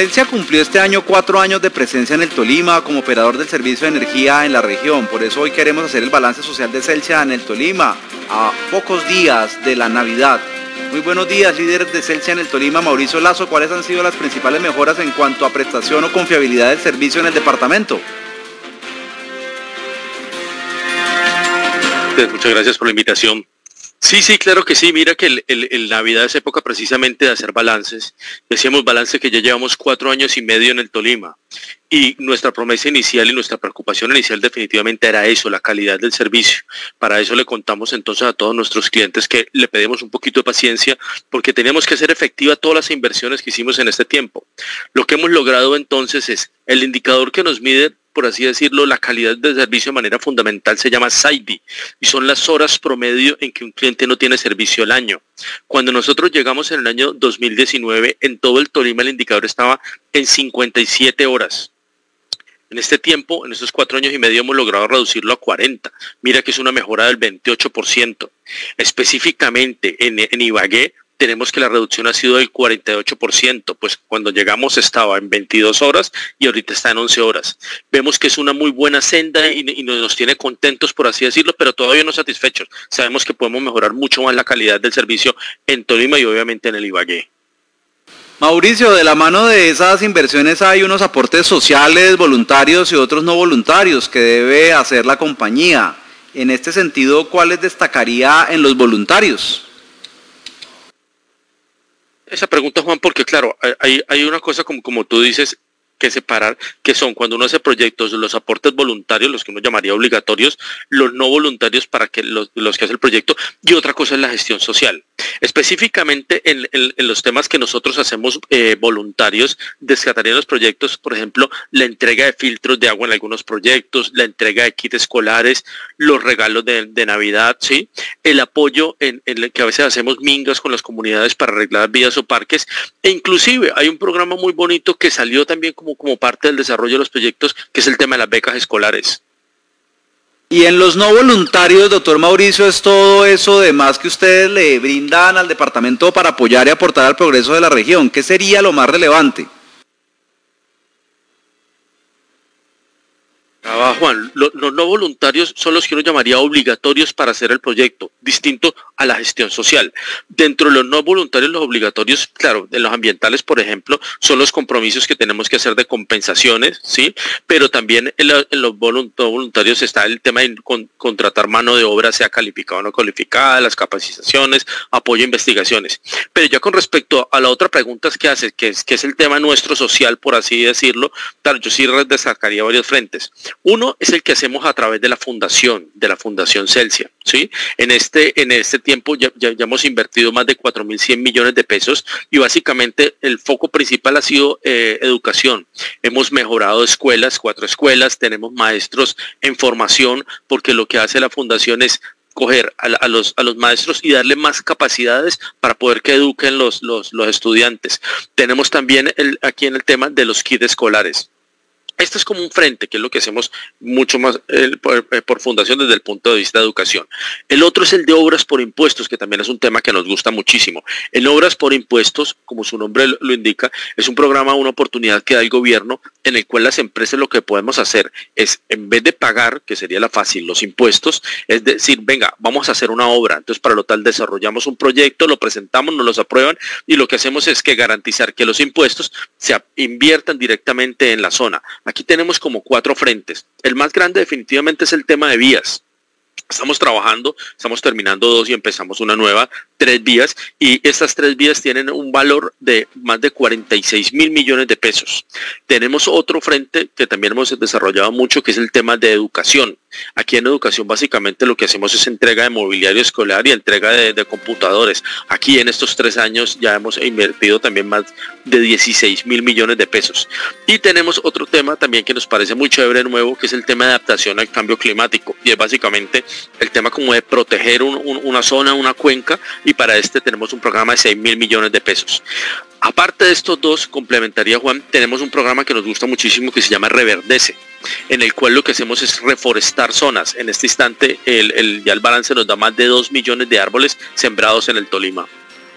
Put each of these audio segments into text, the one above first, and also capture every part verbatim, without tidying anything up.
Celsia cumplió este año cuatro años de presencia en el Tolima como operador del servicio de energía en la región. Por eso hoy queremos hacer el balance social de Celsia en el Tolima, a pocos días de la Navidad. Muy buenos días, líder de Celsia en el Tolima, Mauricio Lazo. ¿Cuáles han sido las principales mejoras en cuanto a prestación o confiabilidad del servicio en el departamento? Muchas gracias por la invitación. Sí, sí, claro que sí. Mira que el, el, el Navidad es época precisamente de hacer balances. Decíamos balance que ya llevamos cuatro años y medio en el Tolima. Y nuestra promesa inicial y nuestra preocupación inicial definitivamente era eso, la calidad del servicio. Para eso le contamos entonces a todos nuestros clientes que le pedimos un poquito de paciencia porque teníamos que hacer efectiva todas las inversiones que hicimos en este tiempo. Lo que hemos logrado entonces es el indicador que nos mide, por así decirlo, la calidad del servicio de manera fundamental se llama S A I D I y son las horas promedio en que un cliente no tiene servicio al año. Cuando nosotros llegamos en el año dos mil diecinueve, en todo el Tolima el indicador estaba en cincuenta y siete horas. En este tiempo, en estos cuatro años y medio, hemos logrado reducirlo a cuarenta. Mira que es una mejora del veintiocho por ciento. Específicamente en, en Ibagué, tenemos que la reducción ha sido del cuarenta y ocho por ciento, pues cuando llegamos estaba en veintidós horas y ahorita está en once horas. Vemos que es una muy buena senda y, y nos tiene contentos, por así decirlo, pero todavía no satisfechos. Sabemos que podemos mejorar mucho más la calidad del servicio en Tolima y obviamente en el Ibagué. Mauricio, de la mano de esas inversiones hay unos aportes sociales, voluntarios y otros no voluntarios que debe hacer la compañía. En este sentido, ¿cuáles destacaría en los voluntarios? Esa pregunta, Juan, porque claro, hay, hay una cosa como, como tú dices, que separar, que son cuando uno hace proyectos, los aportes voluntarios, los que uno llamaría obligatorios, los no voluntarios para que los, los que hace el proyecto, y otra cosa es la gestión social. Específicamente en, en, en los temas que nosotros hacemos eh, voluntarios, descartarían los proyectos, por ejemplo, la entrega de filtros de agua en algunos proyectos, la entrega de kits escolares, los regalos de, de Navidad, ¿sí? El apoyo en, en el que a veces hacemos mingas con las comunidades para arreglar vías o parques, e inclusive hay un programa muy bonito que salió también como, como parte del desarrollo de los proyectos, que es el tema de las becas escolares. Y en los no voluntarios, doctor Mauricio, es todo eso de más que ustedes le brindan al departamento para apoyar y aportar al progreso de la región. ¿Qué sería lo más relevante? Ah, Juan, los, los no voluntarios son los que uno llamaría obligatorios para hacer el proyecto, distinto a la gestión social. Dentro de los no voluntarios, los obligatorios, claro, en los ambientales, por ejemplo, son los compromisos que tenemos que hacer de compensaciones, ¿sí? Pero también en, la, en los voluntarios está el tema de con, contratar mano de obra, sea calificada o no calificada, las capacitaciones, apoyo a investigaciones. Pero ya con respecto a la otra pregunta que hace, que es, que es el tema nuestro social, por así decirlo, claro, yo sí destacaría varios frentes. Uno es el que hacemos a través de la fundación, de la Fundación Celsia, ¿sí? En este, en este tiempo ya, ya, ya hemos invertido más de cuatro mil cien millones de pesos y básicamente el foco principal ha sido eh, educación. Hemos mejorado escuelas, cuatro escuelas, tenemos maestros en formación, porque lo que hace la Fundación es coger a, a, los, a los maestros y darle más capacidades para poder que eduquen los, los, los estudiantes. Tenemos también el, aquí en el tema de los kits escolares. Esto es como un frente, que es lo que hacemos mucho más eh, por, eh, por fundación desde el punto de vista de educación. El otro es el de obras por impuestos, que también es un tema que nos gusta muchísimo. En obras por impuestos, como su nombre lo, lo indica, es un programa, una oportunidad que da el gobierno, en el cual las empresas lo que podemos hacer es, en vez de pagar, que sería la fácil, los impuestos, es decir, venga, vamos a hacer una obra. Entonces, para lo tal, desarrollamos un proyecto, lo presentamos, nos los aprueban, y lo que hacemos es que garantizar que los impuestos se inviertan directamente en la zona. Aquí tenemos como cuatro frentes. El más grande definitivamente es el tema de vías. Estamos trabajando, estamos terminando dos y empezamos una nueva, tres vías, y estas tres vías tienen un valor de más de cuarenta y seis mil millones de pesos. Tenemos otro frente que también hemos desarrollado mucho, que es el tema de educación. Aquí en educación básicamente lo que hacemos es entrega de mobiliario escolar y entrega de, de computadores. Aquí en estos tres años ya hemos invertido también más de dieciséis mil millones de pesos. Y tenemos otro tema también que nos parece muy chévere nuevo, que es el tema de adaptación al cambio climático, y es básicamente el tema como de proteger un, un, una zona, una cuenca, y para este tenemos un programa de seis mil millones de pesos. Aparte de estos dos, complementaría Juan, tenemos un programa que nos gusta muchísimo que se llama Reverdece, en el cual lo que hacemos es reforestar zonas. En este instante el, el, ya el balance nos da más de dos millones de árboles sembrados en el Tolima.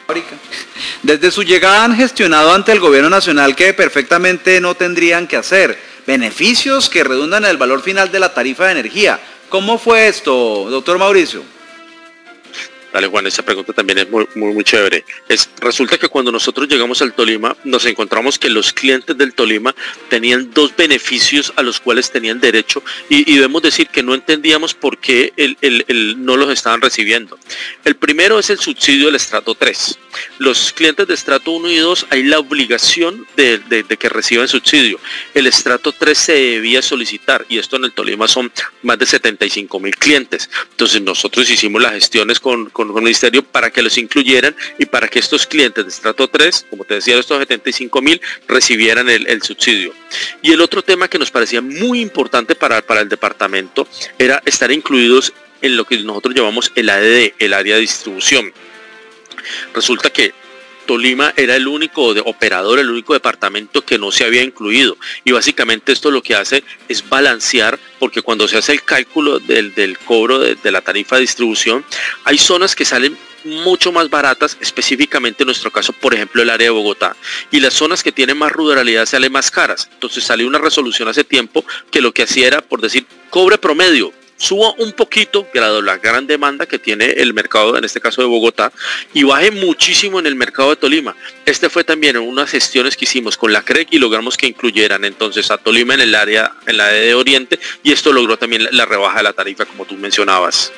Desde su llegada han gestionado ante el gobierno nacional que perfectamente no tendrían que hacer, beneficios que redundan en el valor final de la tarifa de energía. ¿Cómo fue esto, doctor Mauricio? Dale, Juan, esa pregunta también es muy, muy, muy chévere. Es, resulta que cuando nosotros llegamos al Tolima, nos encontramos que los clientes del Tolima tenían dos beneficios a los cuales tenían derecho y, y debemos decir que no entendíamos por qué el, el, el, no los estaban recibiendo. El primero es el subsidio del estrato tres. Los clientes de estrato uno y dos hay la obligación de, de, de que reciban subsidio. El estrato tres se debía solicitar y esto en el Tolima son más de setenta y cinco mil clientes. Entonces nosotros hicimos las gestiones con, con con el ministerio para que los incluyeran y para que estos clientes de estrato tres, como te decía, estos setenta y cinco mil, recibieran el, el subsidio. Y el otro tema que nos parecía muy importante para, para el departamento era estar incluidos en lo que nosotros llamamos el A D D, el área de distribución. Resulta que Tolima era el único de operador, el único departamento que no se había incluido y básicamente esto lo que hace es balancear, porque cuando se hace el cálculo del, del cobro de, de la tarifa de distribución, hay zonas que salen mucho más baratas, específicamente en nuestro caso, por ejemplo, el área de Bogotá, y las zonas que tienen más ruralidad salen más caras. Entonces salió una resolución hace tiempo que lo que hacía era, por decir, cobre promedio, suba un poquito, dado la gran demanda que tiene el mercado, en este caso de Bogotá, y baje muchísimo en el mercado de Tolima. Este fue también en unas gestiones que hicimos con la C R E C y logramos que incluyeran entonces a Tolima en el área, en la de Oriente, y esto logró también la, la rebaja de la tarifa, como tú mencionabas.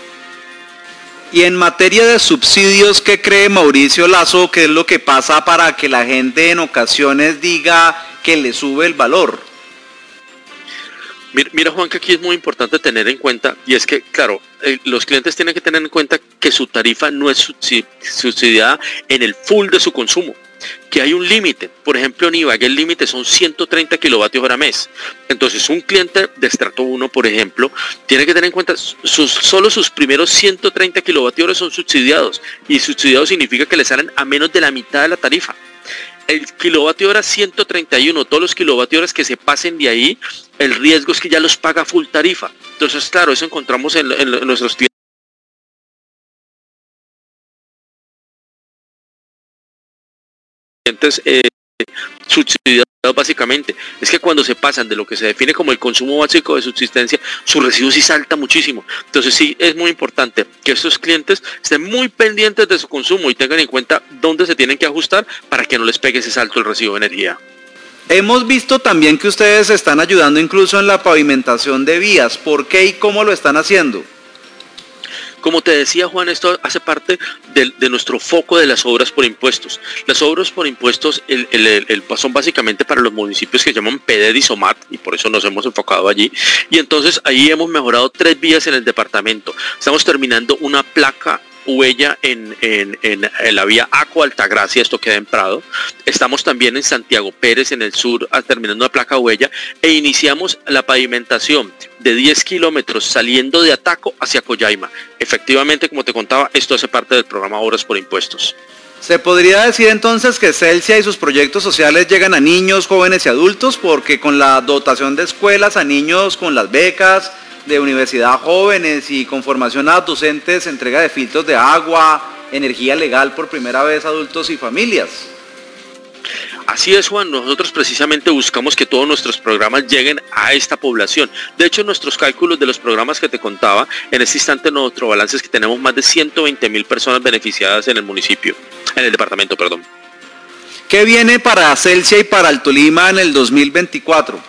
Y en materia de subsidios, ¿qué cree Mauricio Lazo que es lo que pasa para que la gente en ocasiones diga que le sube el valor? Mira, mira, Juan, que aquí es muy importante tener en cuenta, y es que, claro, eh, los clientes tienen que tener en cuenta que su tarifa no es subsidiada en el full de su consumo, que hay un límite. Por ejemplo, en Ibagué el límite son ciento treinta kilovatios hora mes. Entonces, un cliente de estrato uno, por ejemplo, tiene que tener en cuenta sus, solo sus primeros ciento treinta kilovatios hora son subsidiados, y subsidiados significa que le salen a menos de la mitad de la tarifa. El kilovatio hora ciento treinta y uno, todos los kilovatios horas que se pasen de ahí, el riesgo es que ya los paga full tarifa. Entonces, claro, eso encontramos en, en, en nuestros clientes eh, subsidiados básicamente. Es que cuando se pasan de lo que se define como el consumo básico de subsistencia, su residuo sí salta muchísimo. Entonces sí, es muy importante que estos clientes estén muy pendientes de su consumo y tengan en cuenta dónde se tienen que ajustar para que no les pegue ese salto el recibo de energía. Hemos visto también que ustedes están ayudando incluso en la pavimentación de vías. ¿Por qué y cómo lo están haciendo? Como te decía, Juan, esto hace parte de, de nuestro foco de las obras por impuestos. Las obras por impuestos el, el, el, el, son básicamente para los municipios que llaman P D D y SOMAT, y por eso nos hemos enfocado allí. Y entonces ahí hemos mejorado tres vías en el departamento. Estamos terminando una placa huella en, en, en, en la vía Aco Altagracia, esto queda en Prado. Estamos también en Santiago Pérez, en el sur, terminando una placa huella, e iniciamos la pavimentación de diez kilómetros saliendo de Ataco hacia Coyaima. Efectivamente, como te contaba, esto hace parte del programa Obras por Impuestos. ¿Se podría decir entonces que Celsia y sus proyectos sociales llegan a niños, jóvenes y adultos? Porque con la dotación de escuelas a niños, con las becas de universidad a jóvenes y con formación a docentes, entrega de filtros de agua, energía legal por primera vez a adultos y familias. Así es, Juan, nosotros precisamente buscamos que todos nuestros programas lleguen a esta población. De hecho, en nuestros cálculos de los programas que te contaba, en este instante nuestro balance es que tenemos más de ciento veinte mil personas beneficiadas en el municipio, en el departamento, perdón. ¿Qué viene para Celsia y para el Tolima en el dos mil veinticuatro?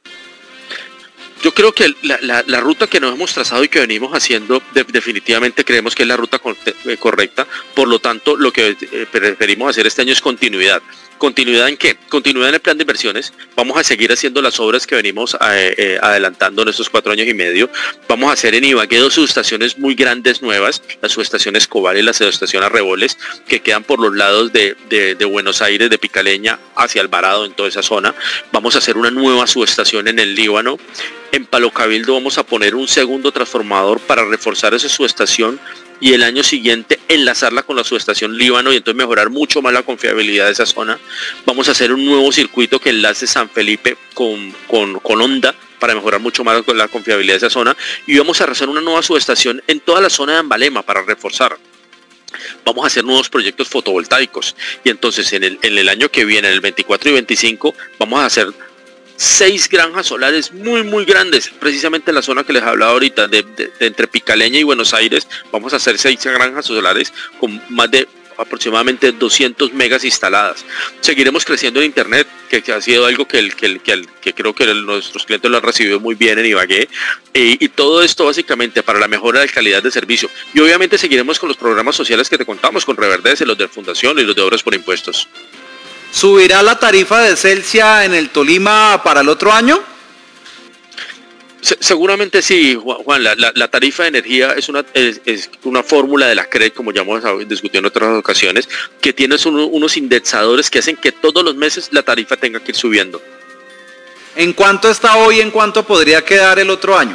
Yo creo que la, la, la ruta que nos hemos trazado y que venimos haciendo, de, definitivamente creemos que es la ruta con, eh, correcta. Por lo tanto, lo que eh, preferimos hacer este año es continuidad. ¿Continuidad en qué? Continuidad en el plan de inversiones. Vamos a seguir haciendo las obras que venimos eh, eh, adelantando en estos cuatro años y medio. Vamos a hacer en Ibagué dos subestaciones muy grandes nuevas, la subestación Escobar y la subestación Arreboles, que quedan por los lados de, de, de Buenos Aires, de Picaleña, hacia Alvarado, en toda esa zona. Vamos a hacer una nueva subestación en el Líbano. En Palo Cabildo vamos a poner un segundo transformador para reforzar esa subestación y el año siguiente enlazarla con la subestación Líbano y entonces mejorar mucho más la confiabilidad de esa zona. Vamos a hacer un nuevo circuito que enlace San Felipe con, con, con Honda para mejorar mucho más la confiabilidad de esa zona y vamos a hacer una nueva subestación en toda la zona de Ambalema para reforzar. vamos a hacer nuevos proyectos fotovoltaicos. Y entonces en el, en el año que viene, en el veinticuatro y veinticinco, vamos a hacer seis granjas solares muy muy grandes, precisamente en la zona que les hablaba ahorita, de, de, de entre Picaleña y Buenos Aires. Vamos a hacer seis granjas solares con más de aproximadamente doscientos megas instaladas. Seguiremos creciendo en internet, que, que ha sido algo que, el, que, el, que, el, que creo que el, nuestros clientes lo han recibido muy bien en Ibagué, eh, y todo esto básicamente para la mejora de calidad de servicio. Y obviamente seguiremos con los programas sociales que te contamos, con Reverdece, los de Fundación y los de Obras por Impuestos. ¿Subirá la tarifa de Celsia en el Tolima para el otro año? Se, seguramente sí, Juan. La, la, la tarifa de energía es una, es, es una fórmula de la C R E C, como ya hemos discutido en otras ocasiones, que tiene unos, unos indexadores que hacen que todos los meses la tarifa tenga que ir subiendo. ¿En cuánto está hoy? ¿En cuánto podría quedar el otro año?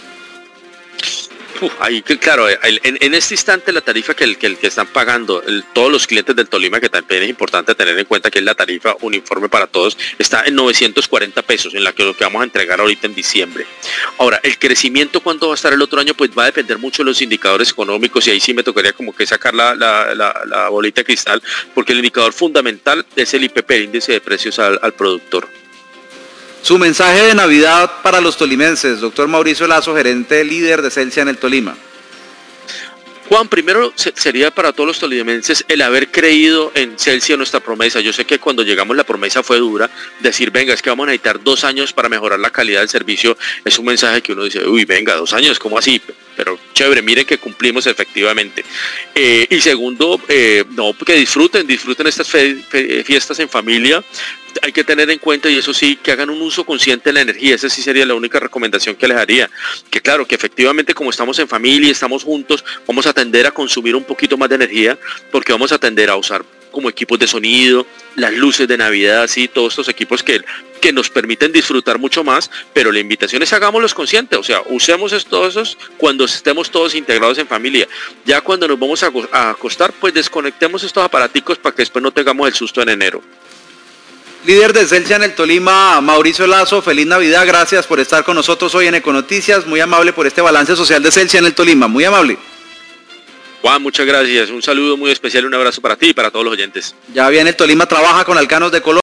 Uf, ahí, claro, en, en este instante la tarifa que, el, que, el, que están pagando el, todos los clientes del Tolima, que también es importante tener en cuenta que es la tarifa uniforme para todos, está en novecientos cuarenta pesos, en la que lo que vamos a entregar ahorita en diciembre. Ahora, el crecimiento, ¿cuánto va a estar el otro año? Pues va a depender mucho de los indicadores económicos, y ahí sí me tocaría como que sacar la, la, la, la bolita de cristal, porque el indicador fundamental es el I P P, el índice de precios al, al productor. Su mensaje de Navidad para los tolimenses, doctor Mauricio Lazo, gerente líder de Celsia en el Tolima. Juan, primero sería para todos los tolimenses el haber creído en Celsia, nuestra promesa. Yo sé que cuando llegamos la promesa fue dura, decir, venga, es que vamos a necesitar dos años para mejorar la calidad del servicio, es un mensaje que uno dice, uy, venga, dos años, ¿cómo así? Pero chévere, miren que cumplimos efectivamente. Eh, y segundo, eh, no, que disfruten, disfruten estas fe, fe, fiestas en familia. Hay que tener en cuenta, y eso sí, que hagan un uso consciente de la energía. Esa sí sería la única recomendación que les haría. Que claro, que efectivamente como estamos en familia y estamos juntos, vamos a tender a consumir un poquito más de energía, porque vamos a tender a usar como equipos de sonido, las luces de Navidad, así, todos estos equipos que, que nos permiten disfrutar mucho más, pero la invitación es hagámoslos conscientes, o sea, usemos todos esos cuando estemos todos integrados en familia. Ya cuando nos vamos a, a acostar, pues desconectemos estos aparaticos para que después no tengamos el susto en enero. Líder de Celsia en el Tolima, Mauricio Lazo, feliz Navidad, gracias por estar con nosotros hoy en Econoticias, muy amable por este balance social de Celsia en el Tolima, muy amable. Juan, muchas gracias, un saludo muy especial, un abrazo para ti y para todos los oyentes. Ya viene el Tolima, trabaja con Alcanos de Colombia.